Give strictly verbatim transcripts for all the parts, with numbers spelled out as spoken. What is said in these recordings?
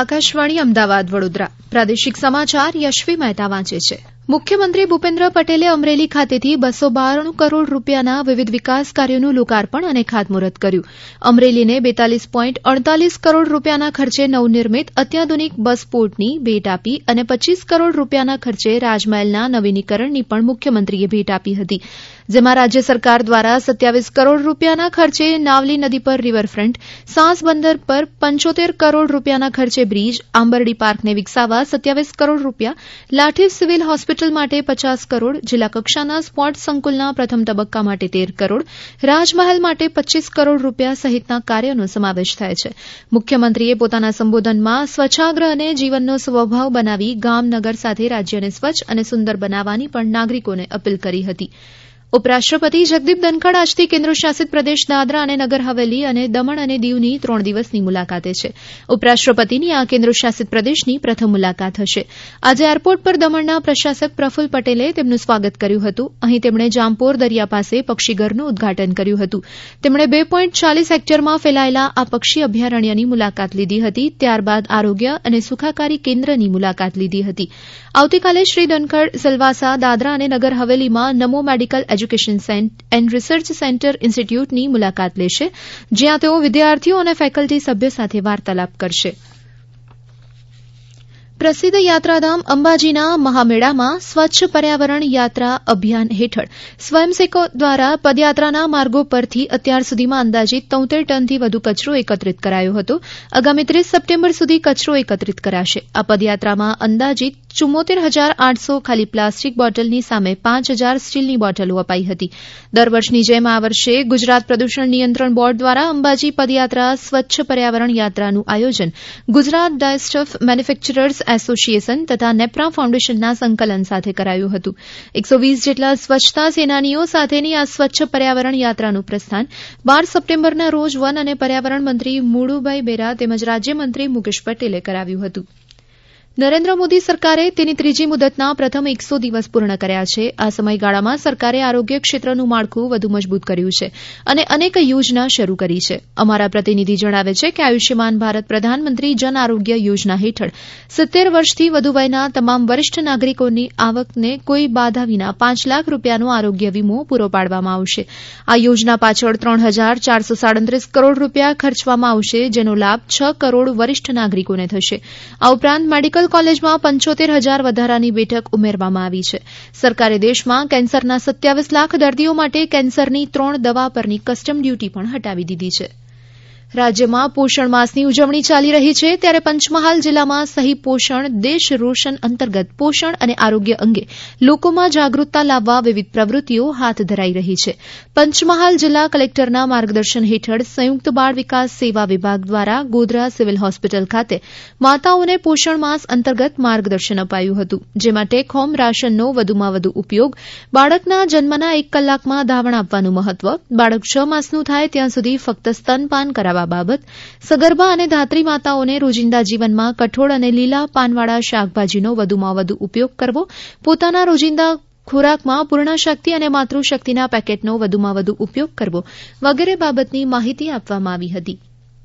આકાશવાણી અમદાવાદ વડોદરા પ્રાદેશિક સમાચાર યશવી મહેતા વાંચે છે. મુખ્યમંત્રી ભૂપેન્દ્ર પટેલે અમરેલી ખાતેથી બસો બાણું કરોડ રૂપિયાના વિવિધ વિકાસ કાર્યોનું લોકાર્પણ અને ખાતમુહૂર્ત કર્યું. અમરેલીને બેતાલીસ પોઈન્ટ અડતાલીસ કરોડ રૂપિયાના ખર્ચે નવનિર્મિત અત્યાધુનિક બસ પોર્ટની ભેટ આપી અને પચ્ચીસ કરોડ રૂપિયાના ખર્ચે રાજમહેલના નવીનીકરણની પણ મુખ્યમંત્રીએ ભેટ આપી હતી. જેમાં રાજ્ય સરકાર દ્વારા સત્યાવીસ કરોડ રૂપિયાના ખર્ચે નાવલી નદી પર રિવરફ્રન્ટ, સાસ બંદર પર પંચોતેર કરોડ રૂપિયાના ખર્ચે બ્રિજ, આંબરડી પાર્કને વિકસાવવા સત્યાવીસ કરોડ રૂપિયા, લાઠી સિવિલ હોસ્પિટલ માટે પચાસ કરોડ, જિલ્લા કક્ષાના સ્પોર્ટ્સ સંકુલના પ્રથમ તબક્કા માટે તેર કરોડ, રાજમહેલ માટે પચ્ચીસ કરોડ રૂપિયા સહિતના કાર્યોનો સમાવેશ થાય છે. મુખ્યમંત્રીએ પોતાના સંબોધનમાં સ્વચ્છાગ્રહ અને જીવનનો સ્વભાવ બનાવી ગામ નગર સાથે રાજ્યને સ્વચ્છ અને સુંદર બનાવવાની પણ નાગરિકોને અપીલ કરી હતી. ઉપરાષ્ટ્રપતિ જગદીપ ધનખડ આજથી કેન્દ્રશાસિત પ્રદેશ દાદરા અને નગર હવેલી અને દમણ અને દીવની ત્રણ દિવસની મુલાકાતે છે. ઉપરાષ્ટ્રપતિની આ કેન્દ્રશાસિત પ્રદેશની પ્રથમ મુલાકાત હશે. આજે એરપોર્ટ પર દમણના પ્રશાસક પ્રફુલ્લ પટેલે તેમનું સ્વાગત કર્યું હતું. અહીં તેમણે જામપોર દરિયા પાસે પક્ષીઘરનું ઉદઘાટન કર્યું હતું. તેમણે બે પોઈન્ટ ચાલીસ હેક્ટરમાં ફેલાયેલા આ પક્ષી અભયારણ્યની મુલાકાત લીધી હતી. ત્યારબાદ આરોગ્ય અને સુખાકારી કેન્દ્રની મુલાકાત લીધી હતી. આવતીકાલે શ્રી ધનખડ સિલવાસા, દાદરા અને નગર હવેલીમાં Namo medical education and research centre ઇન્સ્ટિટ્યૂટની મુલાકાત લેશે, જ્યાં તેઓ વિદ્યાર્થીઓ અને ફેકલ્ટી સભ્યો સાથે વાર્તાલાપ કરશે. પ્રસિદ્ધ યાત્રાધામ અંબાજીના મહામેળામાં સ્વચ્છ પર્યાવરણ યાત્રા અભિયાન હેઠળ સ્વયંસેવકો દ્વારા પદયાત્રાના માર્ગો પરથી અત્યાર સુધીમાં અંદાજિત તોતેર ટનથી વધુ કચરો એકત્રિત કરાયો હતો. આગામી ત્રીસ સપ્ટેમ્બર સુધી કચરો એકત્રિત કરાશે. આ પદયાત્રામાં અંદાજિત ચુમ્મોતેર હજાર આઠસો ખાલી પ્લાસ્ટિક બોટલની સામે પાંચ હજાર સ્ટીલની બોટલો અપાઈ હતી. દર વર્ષની જેમ આ વર્ષે ગુજરાત પ્રદૂષણ નિયંત્રણ બોર્ડ દ્વારા અંબાજી પદયાત્રા સ્વચ્છ પર્યાવરણ યાત્રાનું આયોજન ગુજરાત ડાયસ્ટફ મેન્યુફેક્ચરર્સ એસોસિએશન તથા નેપ્રા ફાઉન્ડેશનના સંકલન સાથે કરાયું હતું. એકસો વીસ જેટલા સ્વચ્છતા સેનાનીઓ સાથેની આ સ્વચ્છ પર્યાવરણ યાત્રાનું પ્રસ્થાન બાર સપ્ટેમ્બરના રોજ વન અને પર્યાવરણ મંત્રી મુળુભાઈ બેરા તેમજ રાજ્યમંત્રી મુકેશ પટેલે કરાવ્યું હતું. નરેન્દ્ર મોદી સરકારે તેની ત્રીજી મુદતના પ્રથમ એકસો દિવસ પૂર્ણ કર્યા છે. આ સમયગાળામાં સરકારે આરોગ્ય ક્ષેત્રનું માળખું વધુ મજબૂત કર્યું છે અને અનેક યોજના શરૂ કરી છે. અમારા પ્રતિનિધિ જણાવે છે કે આયુષ્યમાન ભારત પ્રધાનમંત્રી જન આરોગ્ય યોજના હેઠળ સિત્તેર વર્ષથી વધુ વયના તમામ વરિષ્ઠ નાગરિકોની આવકને કોઈ બાધા વિના પાંચ લાખ રૂપિયાનો આરોગ્ય વીમો પૂરો પાડવામાં આવશે. આ યોજના પાછળ ત્રણ હજાર ચારસો સાડત્રીસ કરોડ રૂપિયા ખર્ચવામાં આવશે, જેનો લાભ છ કરોડ વરિષ્ઠ નાગરિકોને થશે. આ ઉપરાંત મેડિકલ કોલેજમાં પંચોતેર હજાર વધારાની બેઠક ઉમેરવામાં આવી છે. સરકારે દેશમાં કેન્સરના સત્યાવીસ લાખ દર્દીઓ માટે કેન્સરની ત્રણ દવા પરની કસ્ટમ ડ્યુટી પણ હટાવી દીધી છે. રાજ્યમાં પોષણ માસની ઉજવણી ચાલી રહી છે, ત્યારે પંચમહાલ જિલ્લામાં સહી પોષણ દેશ રોશન અંતર્ગત પોષણ અને આરોગ્ય અંગે લોકોમાં જાગૃતતા લાવવા વિવિધ પ્રવૃત્તિઓ હાથ ધરાઈ રહી છે. પંચમહાલ જિલ્લા કલેક્ટરના માર્ગદર્શન હેઠળ સંયુક્ત બાળ વિકાસ સેવા વિભાગ દ્વારા ગોધરા સિવિલ હોસ્પિટલ ખાતે માતાઓને પોષણ માસ અંતર્ગત માર્ગદર્શન અપાયું હતું, જેમાં ટેક હોમ રાશનનો વધુમાં વધુ ઉપયોગ, બાળકના જન્મના એક કલાકમાં ધાવણ આપવાનું મહત્વ, બાળક છ માસનું થાય ત્યાં સુધી ફક્ત સ્તનપાન કરાવવા બાબત, સગર્ભા અને ધાત્રી માતાઓને રોજિંદા જીવનમાં કઠોળ અને લીલા પાનવાળા શાકભાજીનો વધુમાં વધુ ઉપયોગ કરવો, પોતાના રોજિંદા ખોરાકમાં પૂર્ણશક્તિ અને માતૃશક્તિના પેકેટનો વધુમાં વધુ ઉપયોગ કરવો વગેરે બાબતની માહિતી આપવામાં આવી હતી.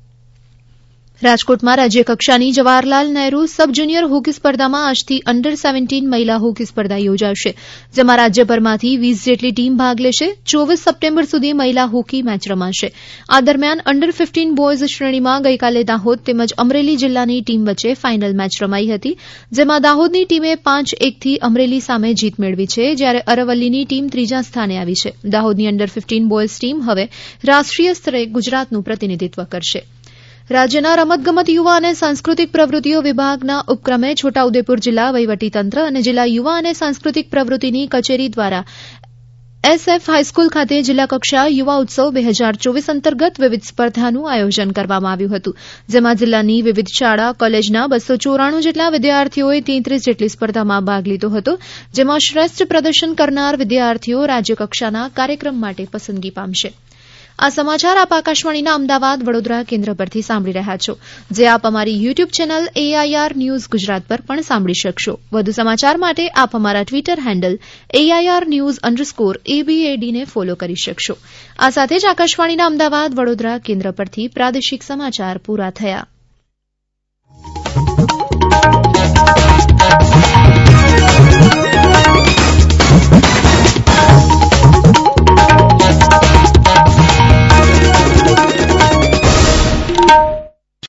રાજકોટમાં રાજ્યકક્ષાની Jawaharlal Nehru sub junior hockey સ્પર્ધામાં આજથી અંડર સેવન્ટીન મહિલા હોકી સ્પર્ધા યોજાશે, જેમાં રાજ્યભરમાંથી વીસ જેટલી ટીમ ભાગ લેશે. ચોવીસ સપ્ટેમ્બર સુધી મહિલા હોકી મેચ રમાશે. આ દરમિયાન અંડર ફિફ્ટીન બોયઝ શ્રેણીમાં ગઈકાલે દાહોદ તેમજ અમરેલી જિલ્લાની ટીમ વચ્ચે ફાઇનલ મેચ રમાઈ હતી, જેમાં દાહોદની ટીમે પાંચ એકથી અમરેલી સામે જીત મેળવી છે, જ્યારે અરવલ્લીની ટીમ ત્રીજા સ્થાને આવી છે. દાહોદની અંડર ફિફ્ટીન બોયઝ ટીમ હવે રાષ્ટ્રીય સ્તરે ગુજરાતનું પ્રતિનિધિત્વ કરશે. રાજ્યના રમતગમત યુવા અને સાંસ્કૃતિક પ્રવૃત્તિઓ વિભાગના ઉપક્રમે છોટાઉદેપુર જિલ્લા વહીવટીતંત્ર અને જિલ્લા યુવા અને સાંસ્કૃતિક પ્રવૃત્તિની કચેરી દ્વારા એસએફ હાઈસ્કૂલ ખાતે જિલ્લા કક્ષા યુવા ઉત્સવ બે હજાર ચોવીસ અંતર્ગત વિવિધ સ્પર્ધાનું આયોજન કરવામાં આવ્યું હતું, જેમાં જિલ્લાની વિવિધ શાળા કોલેજના બસો ચોરાણું જેટલા વિદ્યાર્થીઓએ તેત્રીસ જેટલી સ્પર્ધામાં ભાગ લીધો હતો, જેમાં શ્રેષ્ઠ પ્રદર્શન કરનાર વિદ્યાર્થીઓ રાજ્યકક્ષાના કાર્યક્રમ માટે પસંદગી પામશે. આ સમાચાર આપ આકાશવાણીના અમદાવાદ વડોદરા કેન્દ્ર પરથી સાંભળી રહ્યા છો, જે આપ અમારી YouTube channel AIR news Gujarat પર પણ સાંભળી શકશો. વધુ સમાચાર માટે આપ અમારા Twitter handle AIR news underscore એબીએડીને ફોલો કરી શકશો. આ સાથે જ આકાશવાણીના અમદાવાદ વડોદરા કેન્દ્ર પરથી પ્રાદેશિક સમાચાર પૂરા થયા.